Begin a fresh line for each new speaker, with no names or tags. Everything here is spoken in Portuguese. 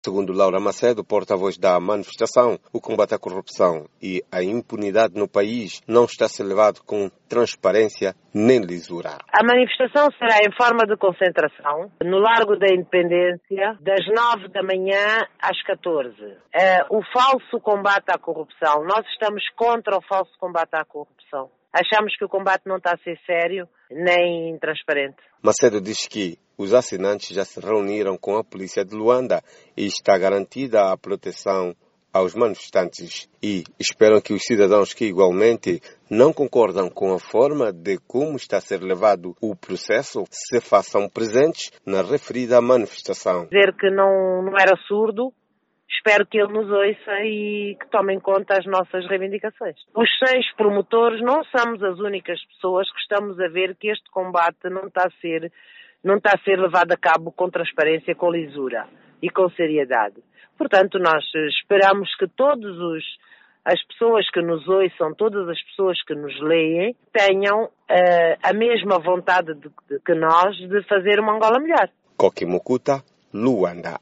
Segundo Laura Macedo, porta-voz da manifestação, o combate à corrupção e à impunidade no país não está a ser levado com transparência nem lisura.
A manifestação será em forma de concentração no Largo da Independência, das 9 da manhã às 14. O falso combate à corrupção. Nós estamos contra o falso combate à corrupção. Achamos que o combate não está a ser sério nem transparente.
Macedo diz que os assinantes já se reuniram com a polícia de Luanda e está garantida a proteção aos manifestantes e esperam que os cidadãos que igualmente não concordam com a forma de como está a ser levado o processo se façam presentes na referida manifestação.
Dizer que não era surdo, espero que ele nos ouça e que tome em conta as nossas reivindicações. Os 6 promotores não somos as únicas pessoas que estamos a ver que este combate não está a ser levado a cabo com transparência, com lisura e com seriedade. Portanto, nós esperamos que as pessoas que nos ouçam, todas as pessoas que nos leem, tenham a mesma vontade que nós de fazer uma Angola melhor.
Koki Mukuta, Luanda.